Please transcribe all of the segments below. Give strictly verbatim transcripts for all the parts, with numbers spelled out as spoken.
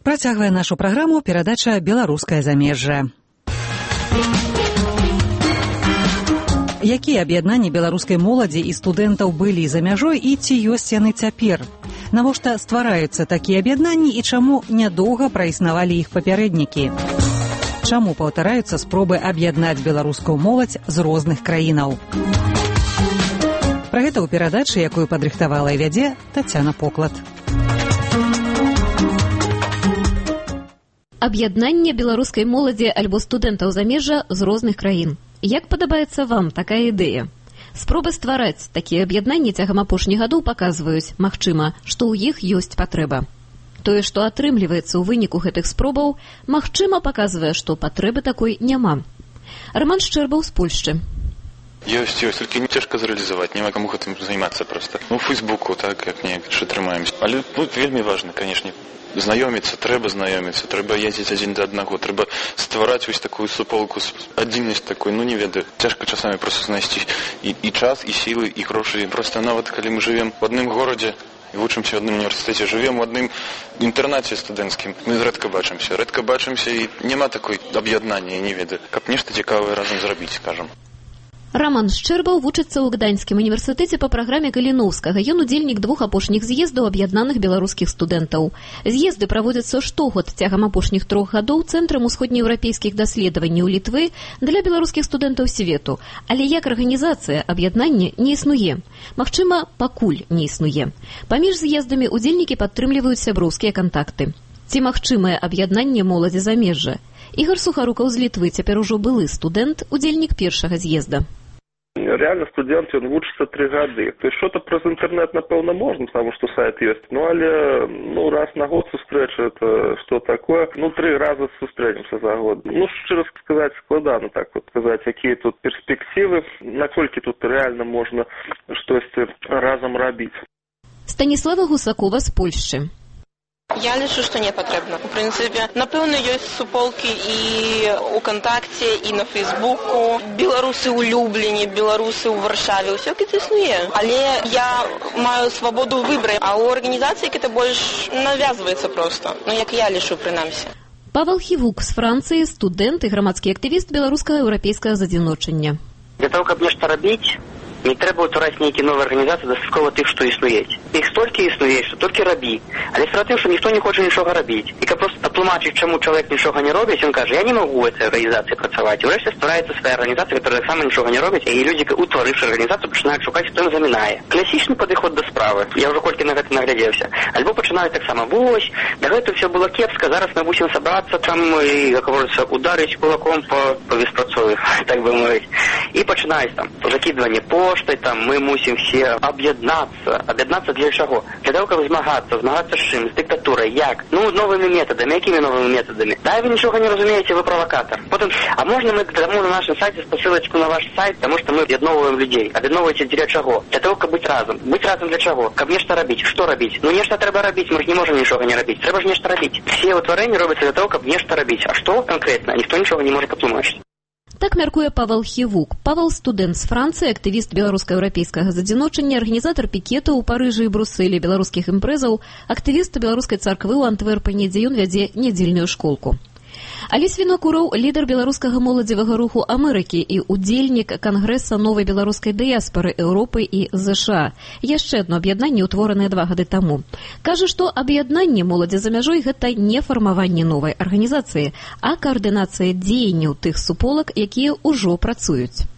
Працягвае нашу праграму перадача «Беларускае замежжа». Якія аб'яднанні беларускай моладзі і студэнтаў былі за мяжой і ці ёсць яны цяпер? Навошта ствараюцца такія аб'яднанні і чаму нядоўга праіснавалі іх папярэднікі? Чаму паўтараюцца спробы аб'яднаць беларускую моладзь з розных краінаў? Пра гэта ў перадачы, якую падрыхтавала і вядзе Тацяна Поклад. Аб'яднанне беларускай моладзі альбо студэнтаў замежжа з розных краін. Як падабаецца вам такая ідэя? Спробы ствараць такія аб'яднанні цягам апошніх гадоў паказваюць, магчыма, што ў іх ёсць патрэба. Тое, што атрымліваецца ў выніку гэтых спробаў, магчыма, паказвае, што патрэбы такой няма. Роман Шчэрбаў з Польшчы. Ёсць, ёсць, толькі не цяжка зрэалізаваць, няма каму гэтым займацца проста. Ну, у Фейсбуку, так, як неяк трымаемся. Але тут вельмі важна, канешне, знаёміцца, трэба знаёміцца, трэба ездзіць адзін да аднаго, трэба ствараць вось такую суполку, адзіннасць такой, ну не ведаю, цяжка часамі проста знайсці і, і час, і сілы, і грошы. Проста нават калі мы жывем в адным горадзе і вучымся ў адным універсітэце, жывем у адным інтэрнаце студэнцкім, мы рэдка бачымся, рэдка бачымся і няма такой аб'яднання, я не ведаю, каб нешта цікавае разам зрабіць, скажам. Роман Шчэрбаў вучыцца ў Гданьскім універсітэце па праграме Каліноўскага. Ён удзельнік двух апошніх з'ездаў аб'яднаных беларускіх студэнтаў. З'езды праводзяцца штогод цягам апошніх трох гадоў Цэнтрам усходнееўрапейскіх даследаванняў Літвы для беларускіх студэнтаў свету. Але як арганізацыя аб'яднання не існуе. Магчыма, пакуль не існуе. Паміж з'ездамі удзельнікі падтрымліваюць сяброўскія кантакты. Ці магчымае аб'яднанне моладзі замежжа? Ігор Сухарукаў з Літвы, цяпер ужо былы студэнт, удзельнік першага з'езда. Реально студент, он вучится три года. То есть что-то про интернет, напевно, можно, потому что сайт есть. Ну, але, ну, раз на год встреча, это что такое? Ну, три раза встретимся за год. Ну, что сказать, складно так вот сказать, какие тут перспективы, насколько тут реально можно что-то разом робить. Станіслава Гусакова з Польшчы. Я лічу, што не патрэбна. У прынцыпе, напэўна, ёсць суполкі і ў кантакце, і на Фейсбуку. Беларусы ў Любліне, беларусы ў Варшаве, ўсё гэта існуе. Але я маю свабоду выбраць, а ў арганізацыі гэта больш навязваецца проста. Ну, як я лічу, прынамсі. Павел Хівук з Францыі, студэнт і грамадскі актывіст беларускага еўрапейскага задзіночання. Для того, каб нешта рабіць, не трэба ўтвараць нейкія новыя арганізацыі, дастаткова тых, што існуюць. Іх столькі існуе, што толькі рабі. Але справа тым, што ніхто не хоча нічога рабіць. І каб проста тлумачыць, чаму чалавек нічога не робіць, ён кажа, я не магу ў гэтай арганізацыі працаваць. І ўрэшце ствараецца свая арганізацыя, которая таксама нічога не робіць, і людзі, утварыўшы арганізацыю, пачынаюць шукаць, хто ім замінае. Класічны падыход да справы. Я ўжо колькі на гэта наглядзеўся. Альбо пачынаюць таксама, вось, дагэтуль все было кепска, зараз мы мусім сабрацца там і, як говорится, ударыць кулаком по, по беспрацові, так бы мовіць. І пачынаюць там закидывание поштай, там мы мусім все аб'яднацца. Аб'яднацца для чаго? Для того, каб змагацца, змагацца з чым? З дыктатурай. Як? Ну, новымі метадамі. Якімі новымі метадамі? Да, вы нічога не разумееце, вы правокатор. Потым, а можна мы даму на нашым сайце спасылачку на ваш сайт, таму што мы аб'ядноўваем людзей. Аб'ядноўваеце для чаго? Для того, каб быць разам. Быць разам для чаго? Каб нешта рабіць. Што рабіць? Ну, нешта трэба рабіць, мы ж не можам нічога не рабіць. Трэба ж нешта рабіць. Все ўтварэнні робяцца для того, каб нешта рабіць. А што канкрэтна? Ніхто нічога не можа патлумачыць. Так мяркуе Павел Хівук. Павел студэнт з Францыі, актывіст беларуска-еўрапейскага задзіночання, арганізатар пікетаў у Парыжы і Брусэлі, беларускіх імпрэзаў, актывіст беларускай царквы ў Антверпене, дзе ён вядзе нядзельную школку. Алесь Вінакураў, лідар беларускага моладзевага руху Амерыкі і удзельнік Кангрэса новай беларускай дыяспары Еўропы і ЗША. Яшчэ адно аб'яднанне, утворанае два гады таму. Кажа, што аб'яднанне моладзі за мяжой гэта не фармаванне новай арганізацыі, а каардынацыя дзеянняў тых суполак, якія ўжо працуюць.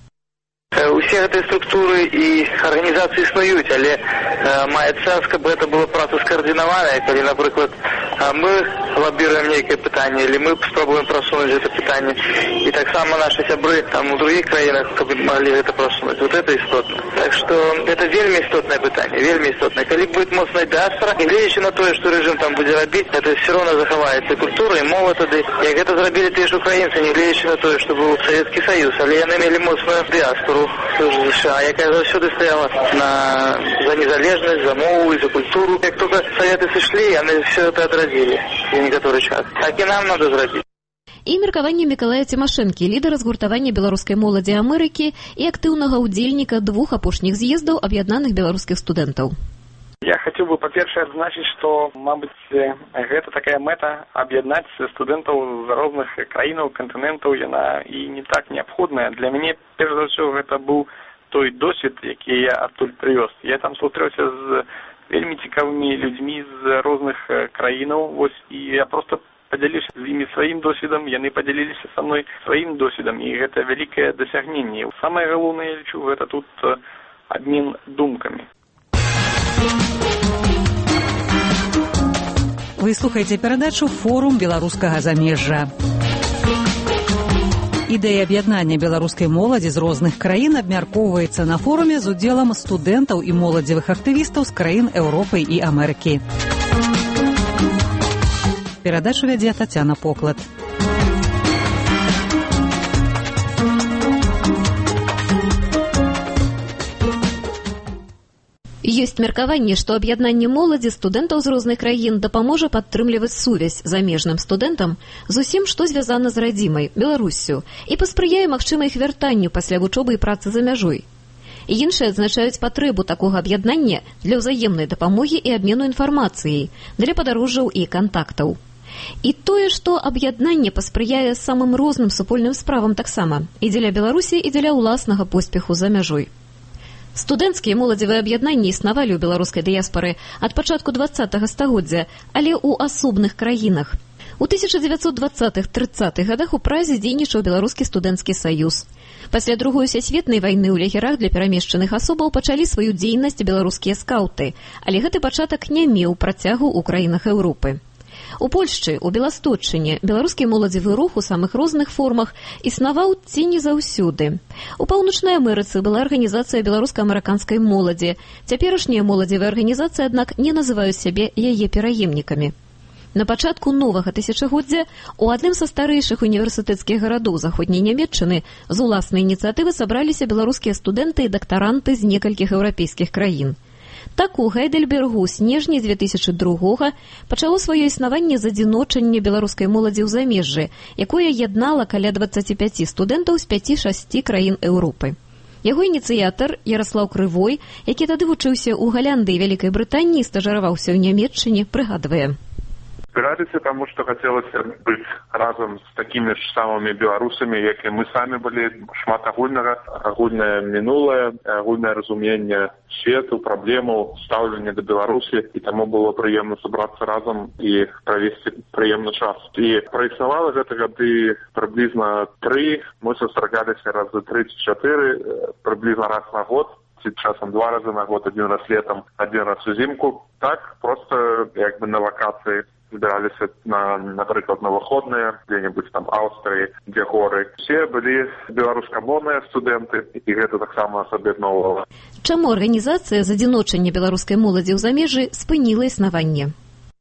Усе гэтыя структуры і арганізацыі існуюць, але э, мае сэнс, каб гэта было праца скаардынаваная, калі, напрыклад, мы лабіруем нейкае пытанне, или мы спробуем просунуць гэта пытанне, і таксама нашы сябры там у других краінах, каб маглі гэта просунуць. Вот это істотна. Так што это вельмі істотнае пытанне, вельмі істотнае. Калі будет моцная дыаспора, і гледзячы на тое, што рэжым там будзе рабіць, это все равно захаваецца культура і мова тады. Як гэта зрабілі тыя ж украінцы, не гледзячы на тое, што быў Савецкі Саюз, але яны мелі моцную дыаспору ЗША, якая заўсёды стаяла на, за незалежнасць, за мову і за культуру. Як только Советы сышлі, яны все это адрадзілі за некаторы час. Так і нам надо зрабіць. І меркаванне Мікалая Цімашэнкі, лідара згуртавання беларускай моладзі Амерыкі і актыўнага ўдзельніка двух апошніх з'ездаў аб'яднаных беларускіх студэнтаў. Я хотел бы, по-перше, отзначить, что, мабуть, гэта такая мета объединять студентов з разных краинов, континентов, она и не так необходная. Для меня, прежде за все, это был той досвід, який я оттуль привез. Я там зустрівся з вельми цікавими людьми з різних країнів, ось, і я просто поділився з ними своїм досвідом, вони поділилися со мною своїм досвідом, і це велике досягнення. Саме головне, я лічу, це тут обмін думками. Вы слухаеце перадачу «Форум беларускага замежжа». Ідэя аб'яднання беларускай моладзі з розных краін абмяркоўваецца на форуме з удзелам студэнтаў і моладзевых актывістаў з краін Еўропы і Амерыкі. Перадачу вядзе Тацяна Поклад. Ёсць меркаванне, што аб'яднанне моладзі студэнтаў з розных краін дапаможа падтрымліваць сувязь замежным студэнтам з усім, што звязана з радзімай, Беларуссю, і паспрыяе магчымай іх вяртанню пасля вучобы і працы за мяжой. І іншыя адзначаюць патрэбу такога аб'яднання для ўзаемнай дапамогі і абмену інфармацыяй, для падарожжаў і кантактаў. І тое, што аб'яднанне паспрыяе самым розным супольным справам таксама, і дзеля Беларусі, і дзеля ўласнага поспеху за мяжой. Студэнцкія моладзевыя аб'яднанні існавалі ў беларускай дыяспары ад пачатку дваццатага стагоддзя, але ў асобных краінах. У тысяча дзевяцьсот дваццатых-трыццатых гадах у Празе дзейнічаў беларускі студэнцкі саюз. Пасля другой сусветнай вайны ў лагерах для перамешчаных асобаў пачалі сваю дзейнасць беларускія скаўты, але гэты пачатак не меў працягу ў краінах Еўропы. У Польшчы, у Беласточчыне беларускі моладзевы рух у самых розных формах існаваў ці не заўсёды. У Паўночнай Амерыцы была арганізацыя беларуска-амерыканскай моладзі. Цяперашнія моладзевыя арганізацыі, аднак, не называюць сябе яе пераемнікамі. На пачатку новага тысячагоддзя у адным са старэйшых універсітэцкіх гарадоў заходняй Нямецчыны з уласнай ініцыятывы сабраліся беларускія студэнты і дактаранты з некалькіх еўрапейскіх краін. Так у Гайдельбергу з снежня дзве тысячы другога пачало сваё існаванне задзіночанне беларускай моладзі ў замежжы, якое яднала каля дваццаці пяці студэнтаў з пяці-шасці краін Еўропы. Яго ініцыятар Яраслаў Крывой, які тады вучыўся ў Галляндыі і Вялікай Брытаніі, стажыраваўся ў Нямецчыне, прыгадвае. Збіраліся, таму што хацелася быць разам з такімі ж самымі беларусамі, як і мы самі былі, шмат агульнага, агульнае мінулае, агульнае разуменне свету, праблемаў, стаўлення да Беларусі, і таму было прыемна сабрацца разам і правесці прыемны час. І праіснавала гэта гады прыблізна тры, мы сустракаліся разы тры ці чатыры, прыблізна раз на год, ці часам два разы на год, адзін раз летам, адзін раз узімку. Так, проста як бы на вакацыі збіраліся, на, напрыклад, на выходныя, дзе-небудзь там Аўстрыі, дзе горы. Все былі беларускамоўныя студэнты, і гэта таксама нас аб'ядноўвала. Чаму арганізацыя задзіночання беларускай моладзі ў замежжы спыніла існаванне?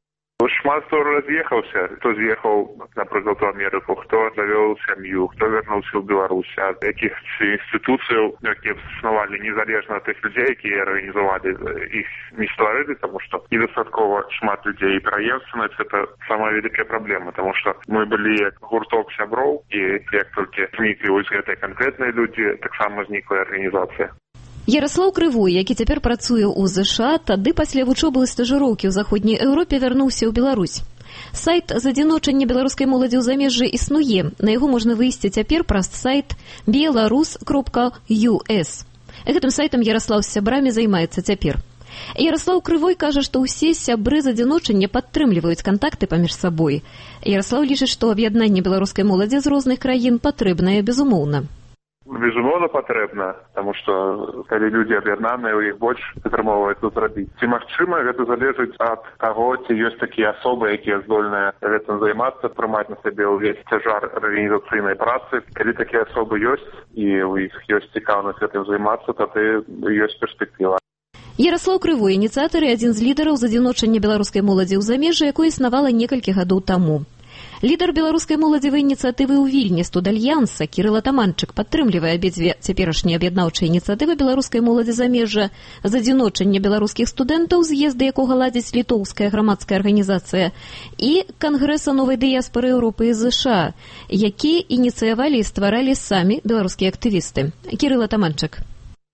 Шмат хто раз'ехаўся, хто з'ехаў, напрыклад, у Амерыку, хто завёў сям'ю, хто вярнуўся ў Беларусь, ад якіх інстытуцыяў, якія заснавалі незалежна ад тых людзей, якія арганізавалі іх, не стварылі, таму што недастаткова шмат людзей. І пераемственнасць – это самая вялікая праблема, таму што мы былі як гурток сяброў, і як толькі зніклі вось гэтыя канкрэтныя людзі, таксама знікла арганізацыя. Яраслаў Крывой, які цяпер працуе ў ЗША, тады пасля вучобы і стажыроўкі ў заходняй Еўропе вярнуўся ў Беларусь. Сайт задзіночання беларускай моладзі ў замежжы існуе. На яго можна выйсці цяпер праз сайт беларус кропка ю эс. Гэтым сайтам Яраслаў з сябрамі займаецца цяпер. Яраслаў Крывой кажа, што ўсе сябры задзіночання падтрымліваюць кантакты паміж сабой. Яраслаў лічыць, што аб'яднанне беларускай моладзі з розных краін патрэбнае безумоўна. Безумоўна патрэбна, таму што калі людзі аб'яднаныя, у іх больш атрымоўваецца зрабіць. Ці магчыма, гэта залежыць ад таго, ці ёсць такія асобы, якія здольныя гэтым займацца, прымаць на сабе ўвесь цяжар арганізацыйнай працы. Калі такія асобы ёсць, і у іх ёсць цікаўнасць гэтым займацца, тады ёсць перспектыва. Яраслаў Крывой, ініцыятар і адзін з лідараў задзіночання беларускай моладзі ў замежжы, якое існавала некалькі гадоў таму. Лідар беларускай моладзевай ініцыятывы ў Вільні, студальянса Кірыл Атаманчык, падтрымлівае абедзве цяперашнія аб'яднаўчыя ініцыятывы беларускай моладзі замежжа, задзіночання беларускіх студэнтаў, з'езды якога ладзіць літоўская грамадская арганізацыя, і Кангрэса новай дыяспары Еўропы і ЗША, які ініцыявалі і стваралі самі беларускія актывісты. Кірыл Атаманчык.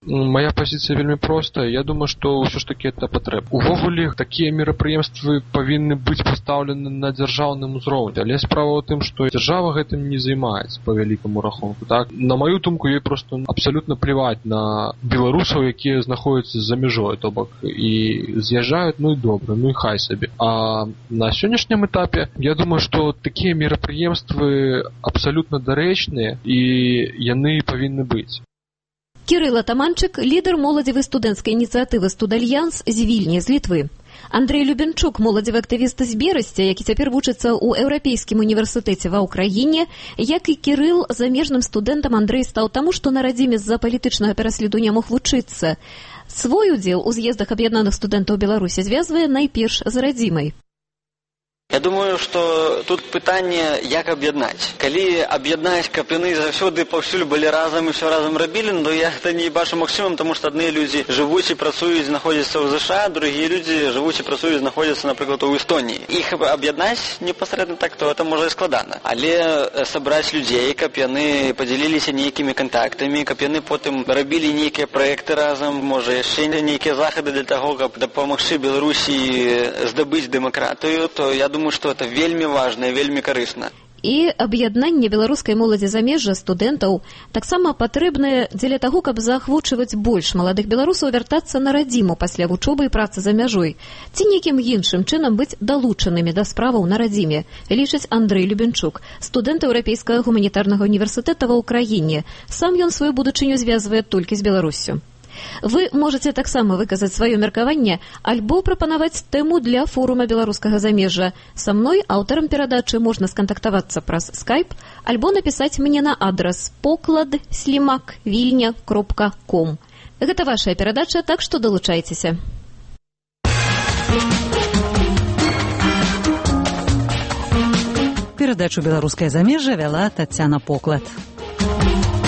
Моя пазіцыя вельмі простая. Я думаю, што ўсё ж такі это патрэбна. Увогуле, такія мерапрыемствы павінны быць пастаўлены на дзяржаўным узроўні. Але справа ў тым, што дзяржава гэтым не займаецца па вялікаму рахунку. Так? На маю думку, ёй проста абсалютна пляваць на беларусаў, якія знаходзяцца за мяжой, то бок і з'язджаюць, ну і добра, ну і хай сабе. А на сённяшнім этапе я думаю, што такія мерапрыемствы абсалютна дарэчныя і яны павінны быць. Кірыл Атаманчык, лідар моладзевай студэнцкай ініцыятывы «Студальянс» з Вільні, з Літвы. Андрэй Любенчук, моладзевы актывіст з Берасця, які цяпер вучыцца ў Еўрапейскім універсітэце ва ўкраіне. Як і Кірыл, замежным студэнтам Андрэй стаў таму, што на радзіме з-за палітычнага пераследу не мог вучыцца. Свой удзел у з'ездах аб'яднаных студэнтаў Беларусі звязвае найперш з радзімай. Я думаю, што тут пытанне, як аб'яднаць. Калі аб'яднаць, каб яны заўсёды паўсюль былі разам і ўсё разам рабілі, то я гэта не бачу максімум, таму што адныя людзі жывуць і працуюць, знаходзяцца ў ЗША, другія людзі жывуць і працуюць, знаходзяцца, напрыклад, у Эстоніі. Іх аб'яднаць непасрэдна так, то это можа і складана. Але сабраць людзей, каб яны падзяліліся нейкімі кантактамі, каб яны потым рабілі нейкія праекты разам, можа яшчэ нейкія захады для таго, каб дапамагчы Беларусі здабыць дэмакратыю, то я думаю, што это вельмі важна і вельмі карысна. І аб'яднанне беларускай моладзі замежжа студэнтаў таксама патрэбнае дзеля таго, каб заахвочваць больш маладых беларусаў вяртацца на радзіму пасля вучобы і працы за мяжой, ці нейкім іншым чынам быць далучанымі да справаў на радзіме, лічыць Андрэй Любенчук, студэнт Еўрапейскага гуманітарнага універсітэта ва ўкраіне. Сам ён сваю будучыню звязвае толькі з Беларуссю. Вы можаце таксама выказаць сваё меркаванне альбо прапанаваць тэму для форума беларускага замежжа. Са мной, аўтарам перадачы, можна скантактавацца праз скайп альбо напісаць мне на адрас поклад слімак вільня кропка ком. Гэта вашая перадача, так што далучайцеся. Перадачу «Беларускае замежжа» вяла Тацяна Поклад.